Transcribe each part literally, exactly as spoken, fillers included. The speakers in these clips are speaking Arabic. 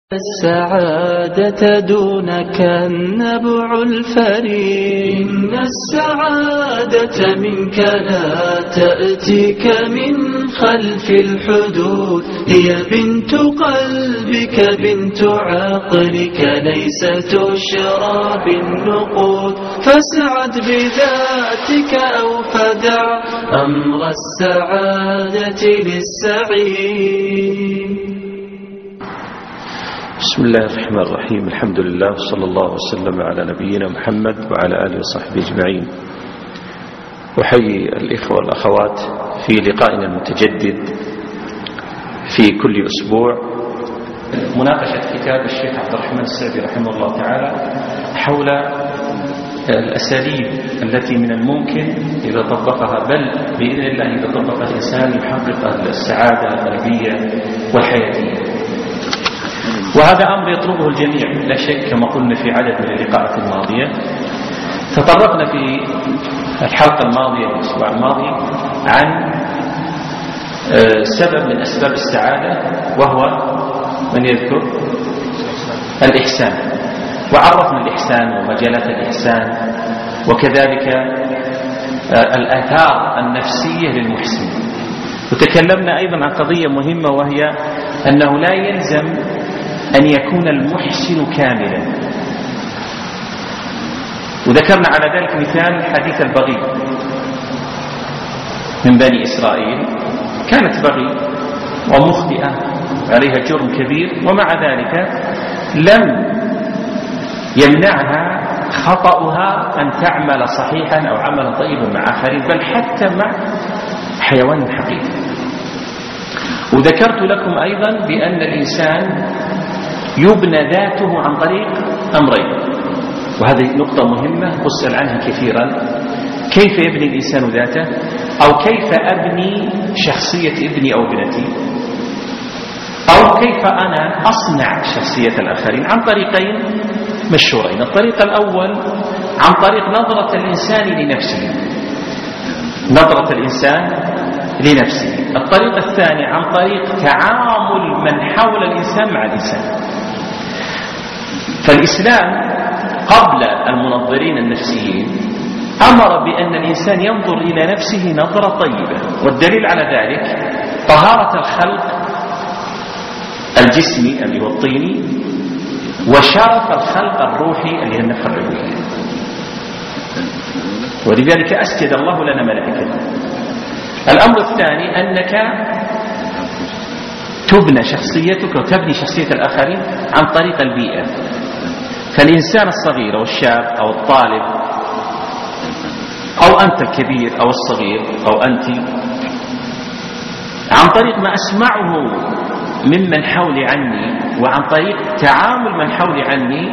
السعادة دونك النبع الفريد. إن السعادة منك لا تأتيك من خلف الحدود. هي بنت قلبك بنت عقلك ليس تشرى بالنقود. فاسعد بذاتك أو فدع أمر السعادة للسعيد. بسم الله الرحمن الرحيم. الحمد لله صلى الله وسلم على نبينا محمد وعلى آله وصحبه أجمعين. أحيي الإخوة والأخوات في لقائنا المتجدد في كل أسبوع مناقشة كتاب الشيخ عبد الرحمن السعدي رحمه الله تعالى حول الأساليب التي من الممكن إذا طبقها، بل بإذن الله إذا طبق الإنسان يحقق السعادة القلبية والحياتية. وهذا أمر يطلبه الجميع لا شك، كما قلنا في عدد من اللقاءات الماضية. تطرقنا في الحلقة الماضية الأسبوع الماضي عن سبب من أسباب السعادة، وهو من يذكر الإحسان، وعرفنا الإحسان ومجالات الإحسان وكذلك الآثار النفسية للمحسن. وتكلمنا أيضا عن قضية مهمة، وهي أنه لا يلزم أن يكون المحسن كاملا. وذكرنا على ذلك مثال حديث البغي من بني إسرائيل. كانت بغي ومخطئة عليها جرم كبير، ومع ذلك لم يمنعها خطأها أن تعمل صحيحا أو عملا طيبا مع آخرين، بل حتى مع حيوان حقيقي. وذكرت لكم أيضا بأن الإنسان يبنى ذاته عن طريق أمرين، وهذه نقطة مهمة أسأل عنها كثيرا: كيف يبني الإنسان ذاته؟ أو كيف أبني شخصية ابني أو ابنتي؟ أو كيف أنا أصنع شخصية الآخرين؟ عن طريقين مشهورين. الطريق الأول عن طريق نظرة الإنسان لنفسه، نظرة الإنسان لنفسه. الطريق الثاني عن طريق تعامل من حول الإنسان مع الإنسان. فالإسلام قبل المنظرين النفسيين أمر بأن الإنسان ينظر إلى نفسه نظرة طيبة، والدليل على ذلك طهارة الخلق الجسمي اللي هو الطيني، وشرف الخلق الروحي اللي هي النفخة الروحية. ولذلك أسجد الله لنا ملائكته. الأمر الثاني أنك تبنى شخصيتك وتبني شخصية الآخرين عن طريق البيئة. فالإنسان الصغير أو الشاب أو الطالب أو أنت الكبير أو الصغير أو أنت، عن طريق ما أسمعه ممن حولي عني وعن طريق تعامل من حولي عني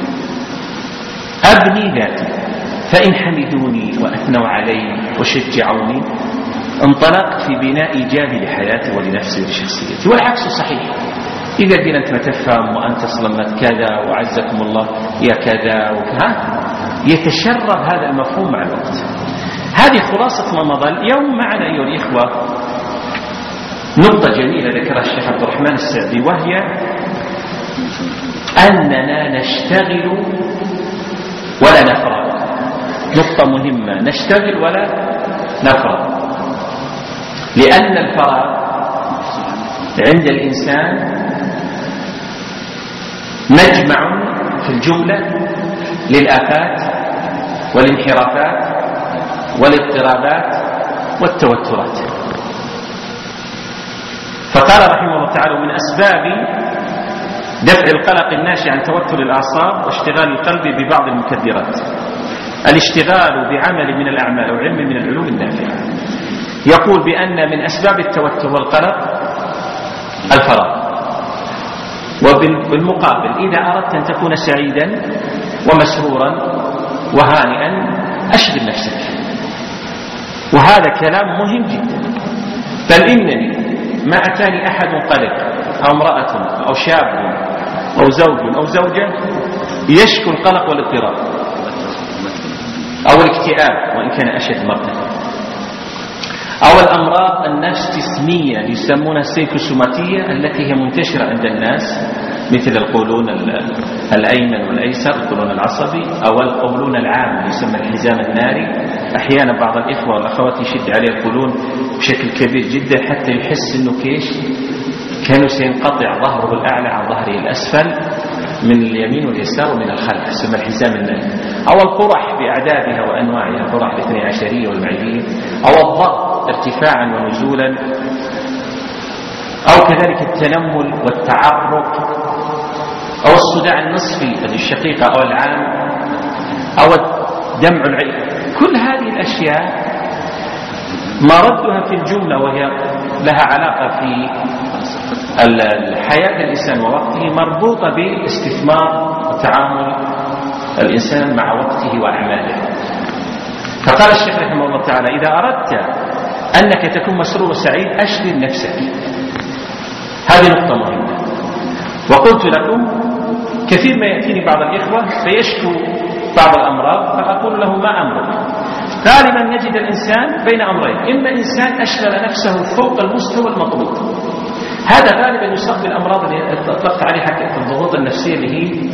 أبني ذاتي. فإن حمدوني وأثنوا علي وشجعوني انطلقت في بناء إيجابي لحياتي ولنفسي ولشخصيتي. والعكس صحيح. إذا كنت أنت متفهم وأنت صلمت كذا وعزكم الله يا كذا وكذا، يتشرب هذا المفهوم مع الوقت. هذه خلاصة ما مضى. اليوم معنا أيها الإخوة نقطة جميلة ذكرها الشيخ عبد الرحمن السعدي، وهي أننا نشتغل ولا نفرغ. نقطة مهمة، نشتغل ولا نفرغ، لأن الفراغ عند الإنسان مجمع في الجملة للآفات والانحرافات والاضطرابات والتوترات. فقال رحمه الله تعالى: من أسباب دفع القلق الناشئ عن توتر الأعصاب واشتغال القلب ببعض المكدرات الاشتغال بعمل من الأعمال أو علم من العلوم النافعة. يقول بأن من أسباب التوتر والقلق الفراغ. وبالمقابل إذا أردت أن تكون سعيدا ومسرورا وهانئا أشغل نفسك. وهذا كلام مهم جدا. بل إنني ما أتاني أحد قلق أو امرأة أو شاب أو زوج أو زوجة يشكو القلق والاضطراب أو الاكتئاب، وإن كان أشد مرة، أو الأمراض النفس جسمية يسمونها السيكوسوماتية التي هي منتشرة عند الناس مثل القولون الأيمن والأيسر، القولون العصبي، أو القولون العام يسمى الحزام الناري. أحيانا بعض الإخوة والأخوات يشد عليه القولون بشكل كبير جدا حتى يحس أنه كيش كانوا سينقطع ظهره الأعلى عن ظهره الأسفل من اليمين واليسار ومن الخلف، يسمى الحزام الناري. أو القرح بأعدادها وأنواعها، القرح الاثني عشرية والمعدية، أو الضغط ارتفاعا ونزولا، أو كذلك التنمل والتعرق، أو الصداع النصفي الشقيقة أو العام، أو دمع العين. كل هذه الأشياء مردها في الجملة وهي لها علاقة في الحياة الإنسان ووقته مربوطة باستثمار وتعامل الإنسان مع وقته وأعماله. فقال الشيخ رحمه الله تعالى: إذا أردت أنك تكون مسرور وسعيد أشغل نفسك. هذه نقطة مهمة. وقلت لكم كثير ما يأتيني بعض الإخوة فيشكو بعض الأمراض فأقول له: ما أمرك؟ غالبا نجد الإنسان بين أمرين: إما إنسان أشغل نفسه فوق المستوى المطلوب، هذا غالبا يصاب بالأمراض اللي أطلقت عليها حتى الضغوط النفسية اللي هي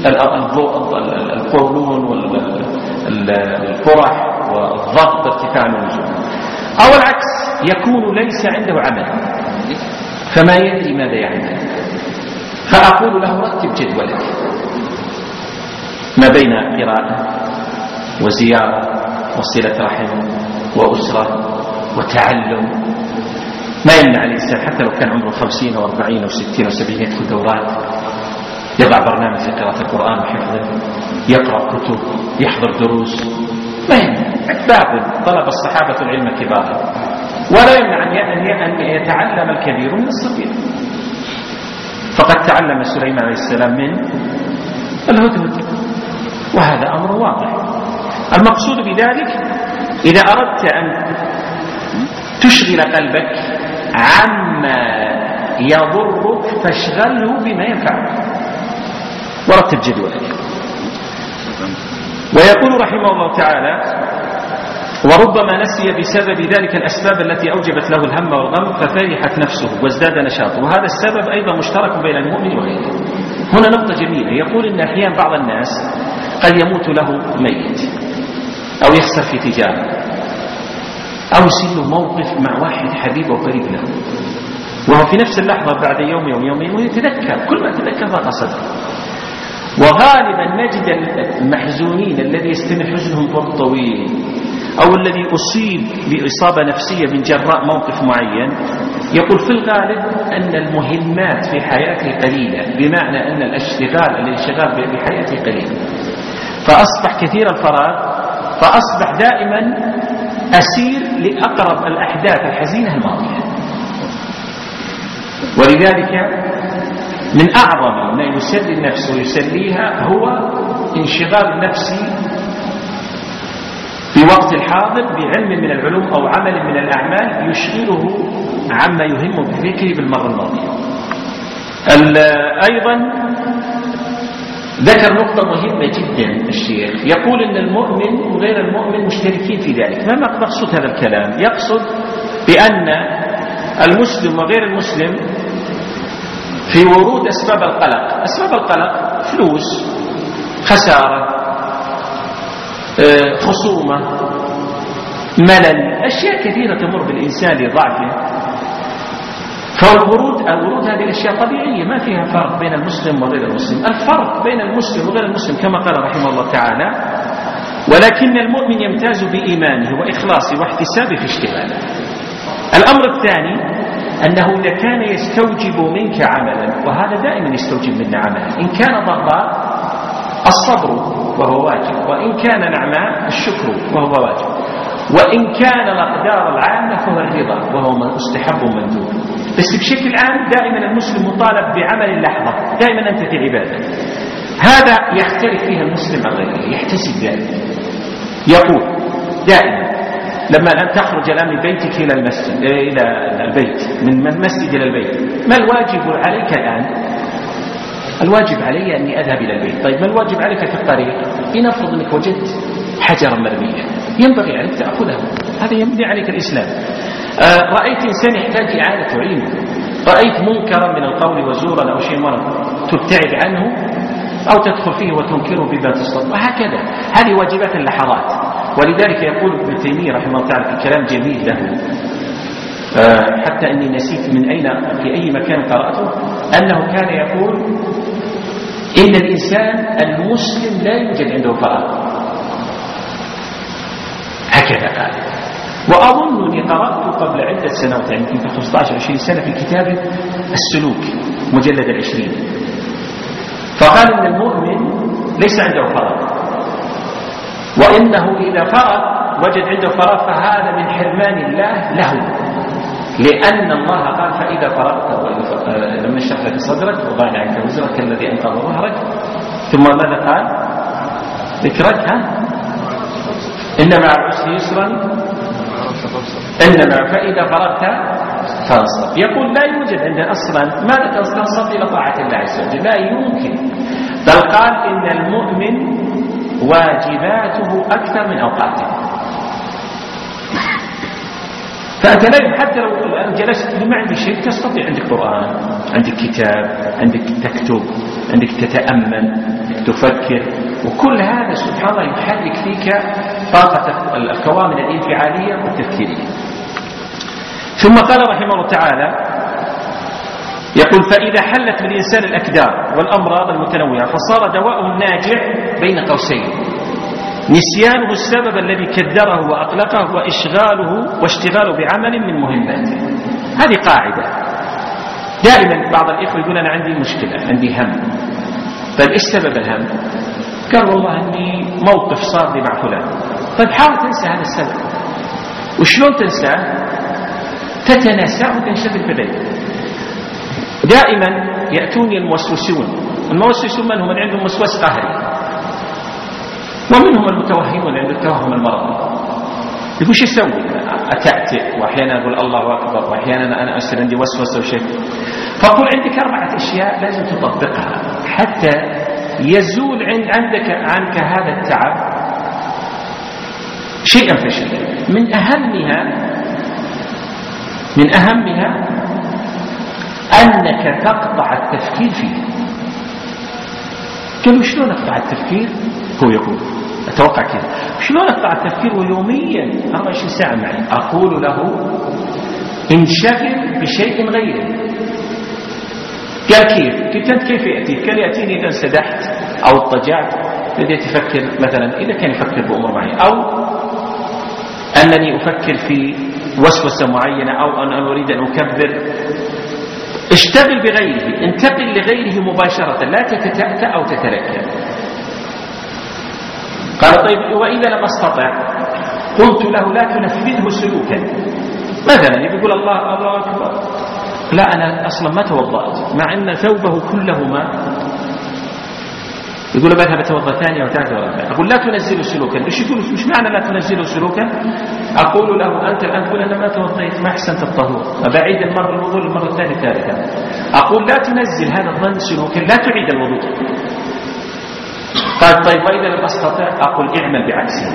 القولون والقرح والضغط ارتفاع النزول. أو العكس، يكون ليس عنده عمل فما يدري ماذا يعمل، فأقول له: رتب جدولك ما بين قراءة وزيارة وصلة رحم وأسرة وتعلم. ما يمنع الإنسان حتى لو كان عمره خمسين أو أربعين أو ستين أو سبعين يدخل دورات، يضع برنامج في قراءة القرآن وحفظه، يقرأ كتب، يحضر دروس. ما يمنع. باب طلب الصحابة العلم كبارا، ولا يمنع أن يتعلم الكبير من الصغير. فقد تعلم سليمان عليه السلام من الهدهد، وهذا أمر واضح. المقصود بذلك إذا أردت أن تشغل قلبك عما يضرك فاشغله بما ينفعك ورتب جدولك. ويقول رحمه الله تعالى: وربما نسي بسبب ذلك الأسباب التي أوجبت له الهم والغم ففرحت نفسه وازداد نشاطه، وهذا السبب أيضا مشترك بين المؤمن وغيره. هنا نقطة جميلة، يقول إن أحيانا بعض الناس قد يموت له ميت أو يخسر في تجارة أو يصير له موقف مع واحد حبيب وقريب له، وهو في نفس اللحظة بعد يوم أو يومين ويتذكر، كل ما تذكر ضاق صدره. وغالبا نجد المحزونين الذي يستمر حزنهم طول طويل أو الذي أصيب بإصابة نفسية من جراء موقف معين، يقول في الغالب أن المهمات في حياته قليلة، بمعنى أن الاشتغال الانشغال بحياته قليل، فأصبح كثير الفراغ، فأصبح دائما أسير لأقرب الأحداث الحزينة الماضية. ولذلك من أعظم ما يسلي النفس ويسليها هو انشغال النفس في وقت الحاضر بعلم من العلوم أو عمل من الأعمال يشغله عما يهم بذكره بالمرة الماضية. أيضا ذكر نقطة مهمة جدا الشيخ، يقول إن المؤمن وغير المؤمن مشتركين في ذلك. ما مقصود هذا الكلام؟ يقصد بأن المسلم وغير المسلم في ورود أسباب القلق. أسباب القلق فلوس، خسارة، خصومة، ملل، أشياء كثيرة تمر بالإنسان لضعفه. فالورود الورود هذه الأشياء طبيعية، ما فيها فرق بين المسلم وغير المسلم. الفرق بين المسلم وغير المسلم كما قال رحمه الله تعالى: ولكن المؤمن يمتاز بإيمانه وإخلاصه واحتسابه في اشتغاله. الأمر الثاني أنه إذا كان يستوجب منك عملا، وهذا دائما يستوجب منا عملا، إن كان ضراء الصبر وهو واجب، وإن كان نعماء الشكر وهو واجب، وإن كان الأقدار العامة فهو الرضا وهو مستحب مندوب. بس بشكل عام دائما المسلم مطالب بعمل اللحظة، دائما أنت في عبادة. هذا يختلف فيها المسلم عن غيره، يحتسب ذلك. يقول دائما لما أن تخرج الآن من بيتك إلى المسجد إلى البيت، من المسجد إلى البيت، ما الواجب عليك الآن؟ الواجب علي أني أذهب إلى البيت. طيب ما الواجب عليك في الطريق؟ لنفرض أنك وجدت حجرا مرميا، ينبغي عليك تأخذه، هذا ينبغي عليك الإسلام. آه رأيت إنسان يحتاج إعادة تعينه، رأيت منكرا من القول وزورا أو شيء مرض تبتعد عنه أو تدخل فيه وتنكره بما تستطيع، وهكذا. هذه واجبات اللحظات. ولذلك يقول ابن تيمية رحمه الله تعالى في كلام جميل له، أه حتى أني نسيت من أين في أي مكان قرأته، أنه كان يقول إن الإنسان المسلم لا يوجد عنده فراغ، هكذا قال. وأظنني قرأت قبل عدة سنوات، يعني يمكن خمسة عشر عشرين سنة، في كتاب السلوك مجلد العشرين، فقال إن المؤمن ليس عنده فراغ، وإنه إذا فرغ وجد عنده فراغ فهذا من حرمان الله له، لأن الله قال فإذا فرغت لما اشرح لك صدرك وضعنا عنك وزرك الذي أنقض ظهرك، ثم ماذا قال؟ ذكرك ها إن مع العسر يسرا إنما فإذا فرغت فانصب. يقول لا يوجد عندنا أصلا ماذا تنصب إلى طاعة الله عز وجل، لا يمكن. بل قال إن المؤمن واجباته أكثر من أوقاته. فأنت لا حتى لو جلست ما عندك شيء تستطيع، عندك قرآن، عندك كتاب، عندك تكتب، عندك تتأمل، تفكر، وكل هذا سبحان الله يحرك فيك طاقة الكوامن الانفعالية والتفكيرية. ثم قال رحمه الله تعالى يقول فإذا حلت بالإنسان الأكدار والأمراض المتنوعة فصار دواءه الناجع بين قوسين نسيانه السبب الذي كدره وأقلقه وإشغاله واشتغاله بعمل من مهماته. هذه قاعدة دائما. بعض الإخوة يقول أنا عندي مشكلة، عندي هم. طيب إيش سبب الهم؟ قال والله أني موقف صار لي مع فلان. طيب حاول تنسى هذا السبب. وشلون تنساه؟ تتناساه وتنشغل بغيره. دائما يأتوني الموسوسون. الموسوسون من هم؟ من عندهم وسواس قهري، ومنهم المتوهمون عند التوهم المرضي. يقول شو يسوي؟ أتأتئ، وأحيانا أقول الله أكبر، وأحيانا أنا أصير عندي وسوسة وشك. فأقول عندك أربعة أشياء لازم تطبقها حتى يزول عندك عنك هذا التعب شيئا فشيئا. من أهمها من أهمها أنك تقطع التفكير فيه. قالوا شلون أقطع التفكير؟ هو يقول أتوقع كذا، شلون أقطع التفكير ويوميا أربعة وعشرين ساعة معي؟ أقول له انشغل بشيء غيره. قال كيف؟ قلت أنت كيف يأتيك؟ قال يأتيني إذا انسدحت أو اضطجعت بديت أفكر، مثلا إذا كان يفكر بأمور معي، أو أنني أفكر في وسوسة معينة، أو أن أريد أن أكبر. اشتغل بغيره، انتقل لغيره مباشرة، لا تتتأتأ أو تتركب. قال طيب وإذا لم أستطع؟ قلت له لا تنفذه سلوكا. مثلا يقول الله الله أكبر، لا أنا أصلا ما توضأت، مع أن ثوبه كله ماء. يقول بذهب أتوضأ ثانية وثالثة ورابعة. أقول لا تنزله سلوكا. إيش يقول؟ مش معنى لا تنزله سلوكا؟ أقول له أنت الآن تقول أنا ما توضيت، ما أحسنت الطهور، أبعيد المرة الوضوء المرة الثانية الثالثة. أقول لا تنزل هذا الظن سلوكا، لا تعيد الوضوء. قال طيب وإذا لم أستطع؟ أقول اعمل بعكسه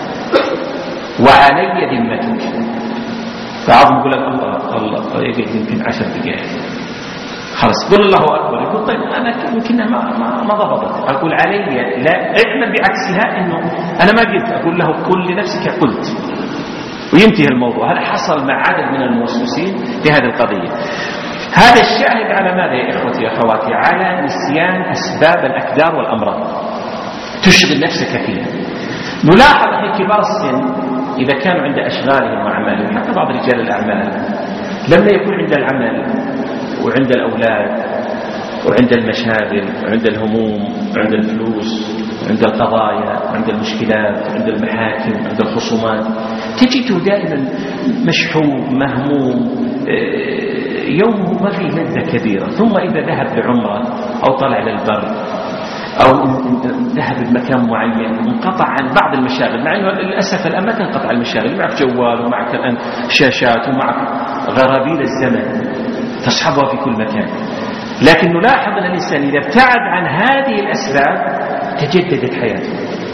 وعلي ذمتك. بعضهم يقول الله الله يقعد يمكن عشر دقائق خلاص قل الله أكبر. يقول طيب أنا يمكنها ما ما ما ضبطت. أقول علي لا اعمل بعكسها، إنه أنا ما قلت. أقول له قل لنفسك قلت، وينتهي الموضوع. هذا حصل مع عدد من الموسوسين في هذه القضية. هذا الشاهد على ماذا يا إخوتي يا أخواتي؟ على نسيان أسباب الأكدار والأمراض، تشغل نفسك فيها. نلاحظ في كبار السن إذا كانوا عند أشغالهم وأعمالهم، حتى بعض رجال الأعمال لما يكون عند العمل وعند الأولاد وعند المشاغل وعند الهموم وعند الفلوس وعند القضايا وعند المشكلات وعند المحاكم وعند الخصومات، تجده دائما مشحون مهموم، يومه ما فيه لذة كبيرة. ثم إذا ذهب بعمرة أو طلع للبر أو ذهب بمكان معين انقطع عن بعض المشاغل، مع أنه للأسف الآن ما تنقطع المشاغل، معك جوال ومعك الآن شاشات ومعك غرابيل الزمن تصحبها في كل مكان. لكن نلاحظ أن الإنسان إذا ابتعد عن هذه الأسباب تجددت حياته.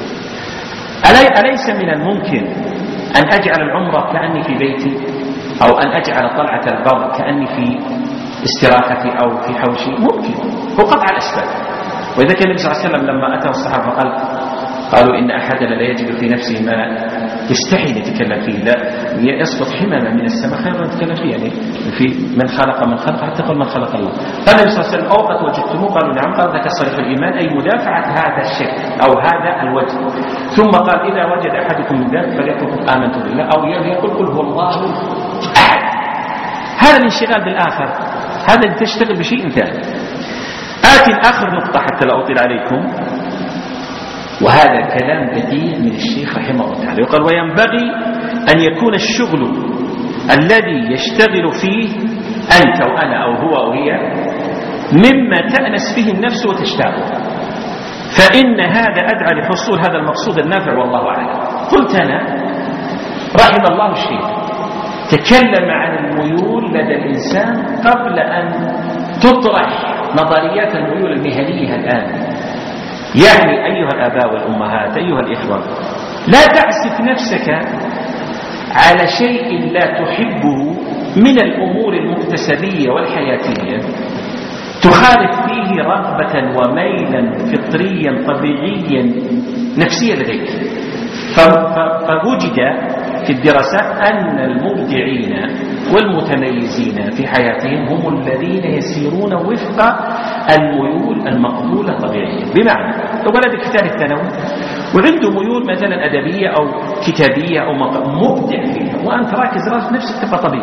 أليس من الممكن أن أجعل العمرة كأني في بيتي، أو أن أجعل طلعة البر كأني في استراحتي أو في حوشي ممكن، هو قطع الأسباب. وإذا كان النبي صلى الله عليه وسلم لما أتى الصحابة قال قالوا إن أحدنا لا يجد في نفسه ما يستحي يتكلم فيه، لا يسقط حمامة من السماء خير من يتكلم فيه، يعني في من خلق من خلق حتى قل من خلق الله. قال النبي صلى الله عليه وسلم أو قد وجدتموه؟ قالوا نعم. قال ذاك صريح الإيمان، أي مدافعة هذا الشك أو هذا الوجه. ثم قال إذا وجد أحدكم من ذلك فليقل آمنت بالله أو يقول قل هو الله أحد. هذا الانشغال بالآخر، هذا تشتغل بشيء ثاني. آتي آخر نقطة حتى لا أطيل عليكم، وهذا كلام بديع من الشيخ رحمه الله تعالى. يقول وينبغي أن يكون الشغل الذي يشتغل فيه أنت وأنا أو هو أو هي مما تأنس فيه النفس وتشتاق، فإن هذا أدعى لحصول هذا المقصود النافع والله أعلم. قلت أنا رحم الله الشيخ تكلم عن الميول لدى الإنسان قبل أن تطرح نظريات الميول المهنية الآن. يعني أيها الآباء والأمهات، أيها الإخوة، لا تعسف نفسك على شيء لا تحبه من الأمور المكتسبية والحياتية تخالف فيه رغبة وميلا فطريا طبيعيا نفسيا لديك. فوجد في الدراسات أن المبدعين والمتميزين في حياتهم هم الذين يسيرون وفق الميول المقبولة طبيعيا. بمعنى لو ولدك في ثالث ثانوي وعنده ميول مثلا أدبية أو كتابية أو مبدع فيها وأنت راكز راس نفسك تبقى طبيب،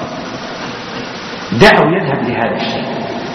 دعه يذهب لهذا الشيء.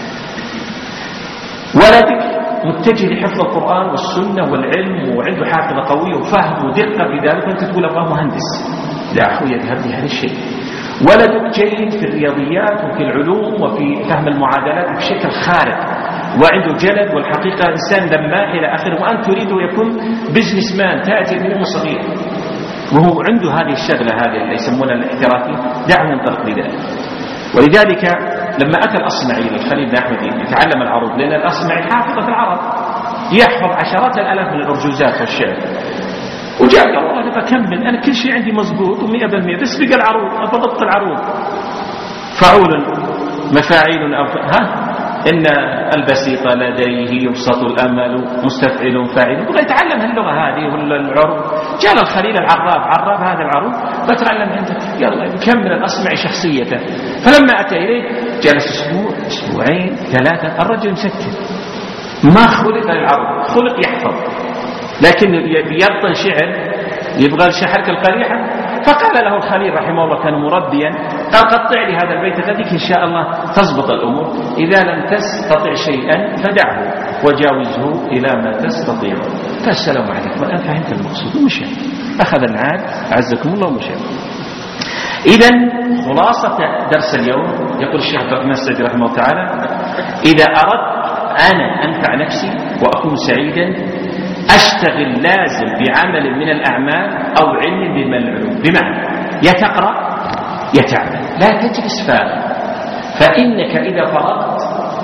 ولدك متجه لحفظ القرآن والسنة والعلم وعنده حافظة قوية وفهم ودقة في ذلك وأنت تقول أبغى مهندس، دعه يذهب لهذا الشيء. ولدك جيد في الرياضيات وفي العلوم وفي فهم المعادلات بشكل خارق وعنده جلد والحقيقة إنسان لماح إلى آخره، وأنت تريده يكون بزنس مان تاجر من صغير وهو عنده هذه الشغلة هذه اللي يسمونها الاحترافي، دعه ينطلق بذلك. ولذلك لما أتى الأصمعي للخليل بن أحمد يتعلم العروض، لأن الأصمعي حافظة العرب يحفظ عشرات الآلاف من الأرجوزات والشعر، وجاء قال والله أنا بكمل، أنا كل شيء عندي مزبوط ومئة بالمئة بس بقى العروض أضبط العروض. فعول مفاعيل أو ها إن البسيط لديه يبسط الأمل مستفعل فاعل، يبغى يتعلم هاللغة هذه ولا العروض. جاء الخليل العراب عراب هذا العروض بتعلم عندك، يلا يكمل الأصمعي شخصيته. فلما أتى إليه جلس أسبوع أسبوعين ثلاثة، الرجل مسكت ما خلق للعروض، خلق يحفظ، لكن يبطن شعر يبغى الشحرك القريحة. فقال له الخليل رحمه الله كان مربيا، قال قطع لي هذا البيت الذي إن شاء الله تضبط الأمور، إذا لم تستطع شيئا فدعه وجاوزه إلى ما تستطيع. فالسلام عليكم، والآن فهمت المقصود ومشى، أخذ العاد أعزكم الله ومشى. إذن خلاصة درس اليوم يقول الشيخ عبد الرحمن السعدي رحمه الله تعالى: إذا أردت أنا أنفع نفسي وأكون سعيدا أشتغل لازم بعمل من الأعمال أو علم من العلوم. بمعنى يتقرأ يتعمل، لا تجلس فارغ، فإنك إذا فرغت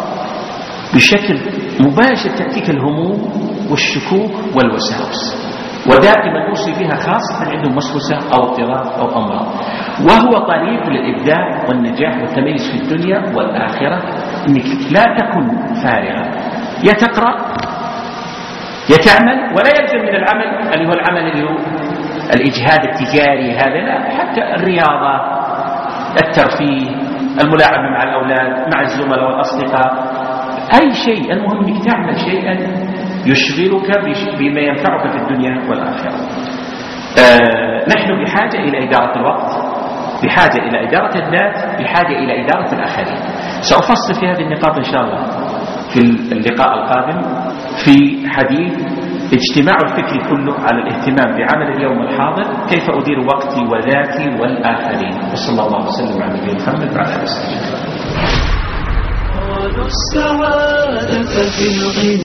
بشكل مباشر تأتيك الهموم والشكوك والوساوس، ودائما أوصي بها خاصة عندهم وسوسة أو اضطراب أو أمراض، وهو طريق للإبداع والنجاح والتميز في الدنيا والآخرة. إنك لا تكن فارغا، يتقرأ يتعمل، ولا يلزم من العمل اللي هو العمل اللي هو الإجهاد التجاري هذا، لا، حتى الرياضة، الترفيه، الملاعبة مع الأولاد، مع الزملاء والأصدقاء، أي شيء، المهم أنك تعمل شيئا يشغلك بما ينفعك في الدنيا والآخرة. آه نحن بحاجة إلى إدارة الوقت، بحاجة إلى إدارة الذات، بحاجة إلى إدارة الآخرين. سأفصل في هذه النقاط إن شاء الله في اللقاء القادم في حديث اجتماع الفكر كله على الاهتمام بعمل اليوم الحاضر، كيف أدير وقتي وذاتي والآخرين. وصلى الله وسلم على نبينا محمد وعلى آله وصحبه.